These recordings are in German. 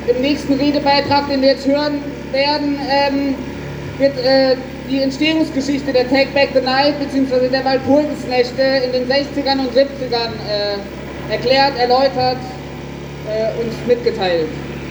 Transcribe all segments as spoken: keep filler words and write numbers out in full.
im nächsten Redebeitrag, den wir jetzt hören werden, ähm, wird äh, die Entstehungsgeschichte der Take Back the Night bzw. der Walpurgisnächte in den sechzigern und siebzigern äh, erklärt, erläutert, äh, uns mitgeteilt.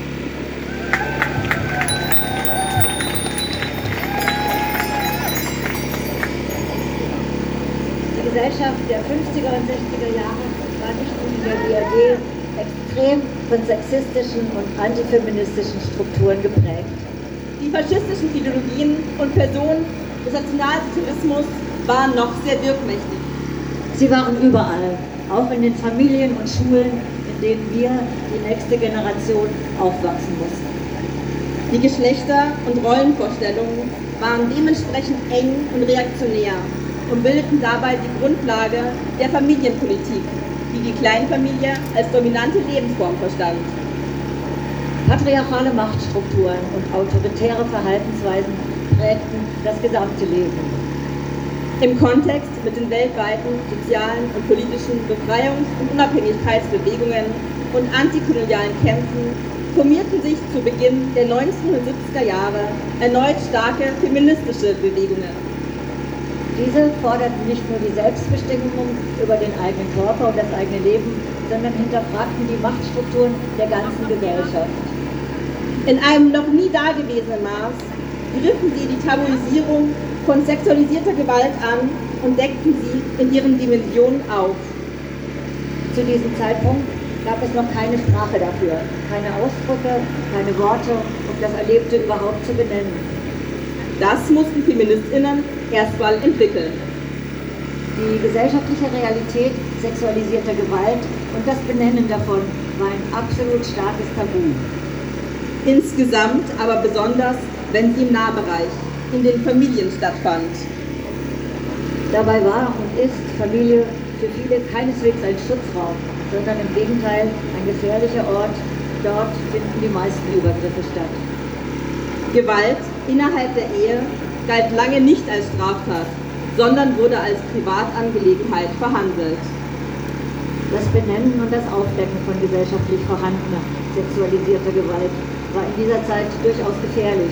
Die Gesellschaft der fünfziger und sechziger Jahre war nicht nur in der B R D extrem von sexistischen und antifeministischen Strukturen geprägt. Die faschistischen Ideologien und Personen des Nationalsozialismus waren noch sehr wirkmächtig. Sie waren überall, auch in den Familien und Schulen, in denen wir, die nächste Generation, aufwachsen mussten. Die Geschlechter- und Rollenvorstellungen waren dementsprechend eng und reaktionär und bildeten dabei die Grundlage der Familienpolitik, die die Kleinfamilie als dominante Lebensform verstand. Patriarchale Machtstrukturen und autoritäre Verhaltensweisen prägten das gesamte Leben. Im Kontext mit den weltweiten sozialen und politischen Befreiungs- und Unabhängigkeitsbewegungen und antikolonialen Kämpfen formierten sich zu Beginn der neunzehnhundertsiebziger Jahre erneut starke feministische Bewegungen. Diese forderten nicht nur die Selbstbestimmung über den eigenen Körper und das eigene Leben, sondern hinterfragten die Machtstrukturen der ganzen Gesellschaft. In einem noch nie dagewesenen Maß griffen sie die Tabuisierung von sexualisierter Gewalt an und deckten sie in ihren Dimensionen auf. Zu diesem Zeitpunkt gab es noch keine Sprache dafür, keine Ausdrücke, keine Worte, um das Erlebte überhaupt zu benennen. Das mussten FeministInnen erstmal entwickeln. Die gesellschaftliche Realität sexualisierter Gewalt und das Benennen davon war ein absolut starkes Tabu. Insgesamt aber besonders, wenn sie im Nahbereich, in den Familien stattfand. Dabei war und ist Familie für viele keineswegs ein Schutzraum, sondern im Gegenteil ein gefährlicher Ort. Dort finden die meisten Übergriffe statt. Gewalt innerhalb der Ehe galt lange nicht als Straftat, sondern wurde als Privatangelegenheit verhandelt. Das Benennen und das Aufdecken von gesellschaftlich vorhandener sexualisierter Gewalt war in dieser Zeit durchaus gefährlich.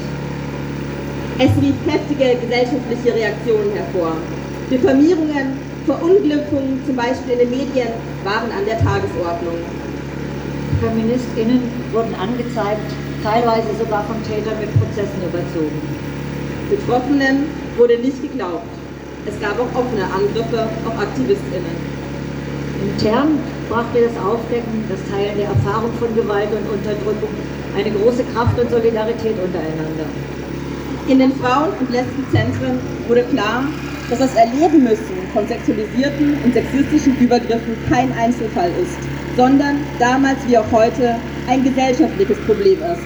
Es rief heftige gesellschaftliche Reaktionen hervor. Diffamierungen, Verunglückungen, zum Beispiel in den Medien, waren an der Tagesordnung. FeministInnen wurden angezeigt, teilweise sogar von Tätern mit Prozessen überzogen. Betroffenen wurde nicht geglaubt. Es gab auch offene Angriffe auf AktivistInnen. Intern brachte das Aufdecken, das Teilen der Erfahrung von Gewalt und Unterdrückung eine große Kraft und Solidarität untereinander. In den Frauen- und Lesbenzentren wurde klar, dass das Erleben müssen von sexualisierten und sexistischen Übergriffen kein Einzelfall ist, sondern damals wie auch heute ein gesellschaftliches Problem ist.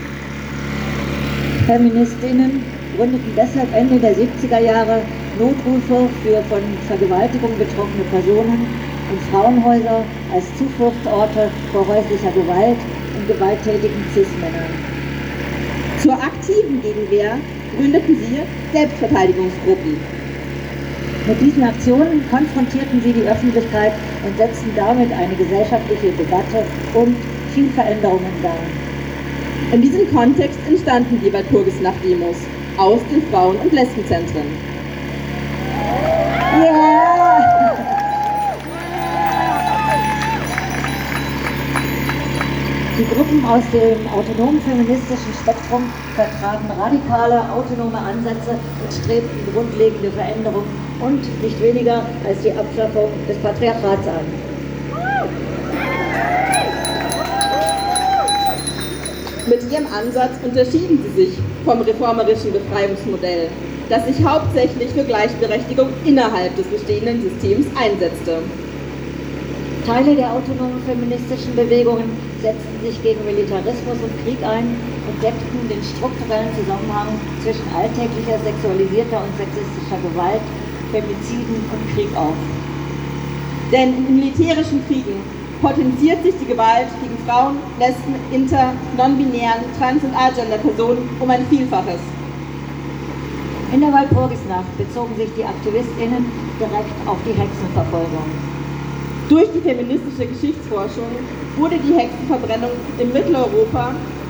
FeministInnen gründeten deshalb Ende der siebziger Jahre Notrufe für von Vergewaltigung betroffene Personen und Frauenhäuser als Zufluchtsorte vor häuslicher Gewalt und gewalttätigen Cis-Männern. Zur aktiven Gegenwehr gründeten sie Selbstverteidigungsgruppen. Mit diesen Aktionen konfrontierten sie die Öffentlichkeit und setzten damit eine gesellschaftliche Debatte und viel Veränderungen dar. In diesem Kontext entstanden die Walpurgisnacht-Demos aus den Frauen- und Lesbenzentren. Yeah! Die Gruppen aus dem autonomen feministischen Spektrum vertraten radikale, autonome Ansätze und strebten grundlegende Veränderungen und nicht weniger als die Abschaffung des Patriarchats an. Mit ihrem Ansatz unterschieden sie sich vom reformerischen Befreiungsmodell, das sich hauptsächlich für Gleichberechtigung innerhalb des bestehenden Systems einsetzte. Teile der autonomen feministischen Bewegungen setzten sich gegen Militarismus und Krieg ein und deckten den strukturellen Zusammenhang zwischen alltäglicher sexualisierter und sexistischer Gewalt, Femiziden und Krieg auf. Denn in militärischen Kriegen potenziert sich die Gewalt gegen Frauen, Lesben, Inter-, non-binären, trans- und agender-Personen um ein Vielfaches. In der Walpurgisnacht bezogen sich die AktivistInnen direkt auf die Hexenverfolgung. Durch die feministische Geschichtsforschung wurde die Hexenverbrennung in Mitteleuropa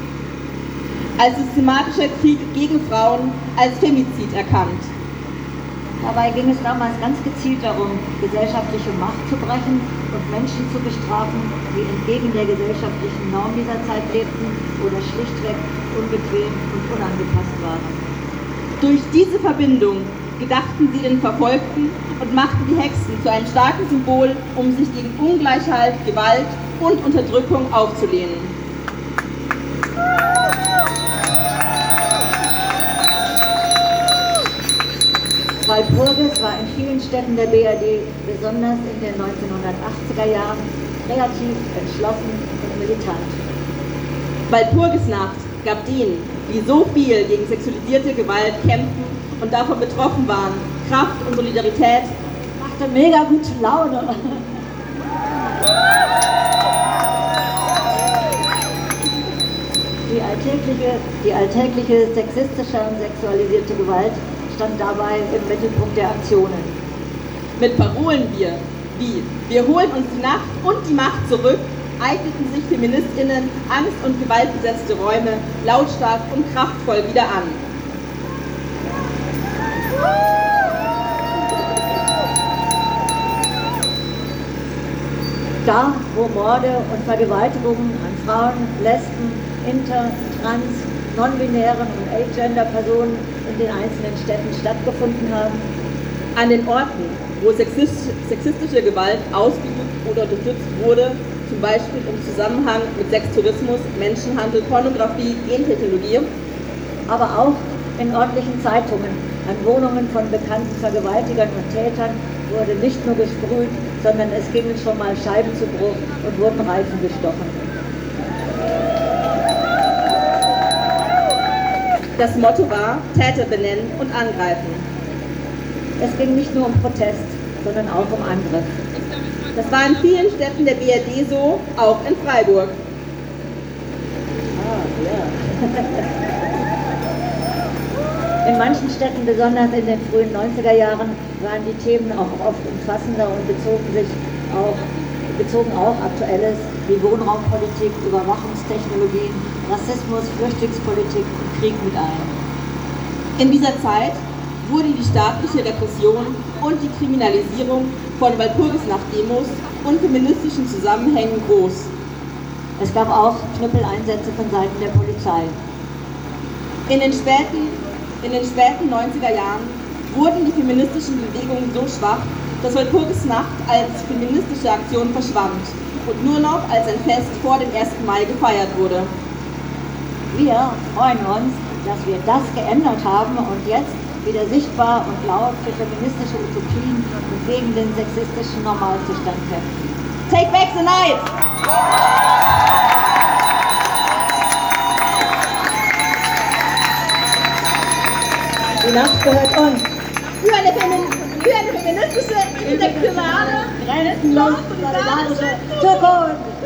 als systematischer Krieg gegen Frauen als Femizid erkannt. Dabei ging es damals ganz gezielt darum, gesellschaftliche Macht zu brechen und Menschen zu bestrafen, die entgegen der gesellschaftlichen Norm dieser Zeit lebten oder schlichtweg unbequem und unangepasst waren. Durch diese Verbindung gedachten sie den Verfolgten und machten die Hexen zu einem starken Symbol, um sich gegen Ungleichheit, Gewalt und Unterdrückung aufzulehnen. Walpurgis war in vielen Städten der B R D, besonders in den neunzehnhundertachtziger Jahren, kreativ, entschlossen und militant. Walpurgisnacht gab denen, die so viel gegen sexualisierte Gewalt kämpften und davon betroffen waren, Kraft und Solidarität. Machte mega gute Laune. Die alltägliche, die alltägliche sexistische und sexualisierte Gewalt stand dabei im Mittelpunkt der Aktionen. Mit Parolen wir, wie wir holen uns die Nacht und die Macht zurück, eigneten sich FeministInnen angst- und gewaltbesetzte Räume lautstark und kraftvoll wieder an. Da, wo Morde und Vergewaltigungen an Frauen, Lesben, Inter-, Trans-, non-binären und Agender-Personen in den einzelnen Städten stattgefunden haben. An den Orten, wo sexistische Gewalt ausgeübt oder unterstützt wurde, zum Beispiel im Zusammenhang mit Sextourismus, Menschenhandel, Pornografie, Gentechnologie, aber auch in ordentlichen Zeitungen, an Wohnungen von bekannten Vergewaltigern und Tätern wurde nicht nur gesprüht, sondern es gingen schon mal Scheiben zu Bruch und wurden Reifen gestochen. Das Motto war, Täter benennen und angreifen. Es ging nicht nur um Protest, sondern auch um Angriff. Das war in vielen Städten der B R D so, auch in Freiburg. Ah, ja. In manchen Städten, besonders in den frühen neunziger Jahren, waren die Themen auch oft umfassender und bezogen sich auch, bezogen auch Aktuelles wie Wohnraumpolitik, Überwachungstechnologien, Rassismus, Flüchtlingspolitik und Krieg mit ein. In dieser Zeit wurde die staatliche Repression und die Kriminalisierung von Walpurgisnacht-Demos und feministischen Zusammenhängen groß. Es gab auch Knüppeleinsätze von Seiten der Polizei. In den späten, in den späten neunziger Jahren wurden die feministischen Bewegungen so schwach, dass Walpurgisnacht als feministische Aktion verschwand und nur noch als ein Fest vor dem ersten Mai gefeiert wurde. Wir freuen uns, dass wir das geändert haben und jetzt wieder sichtbar und laut für feministische Utopien und gegen den sexistischen Normalzustand kämpfen. Take back the night! Die Nacht gehört uns. Für eine, Femin für eine feministische, intersektionale, grenzenlos solidarische Zukunft!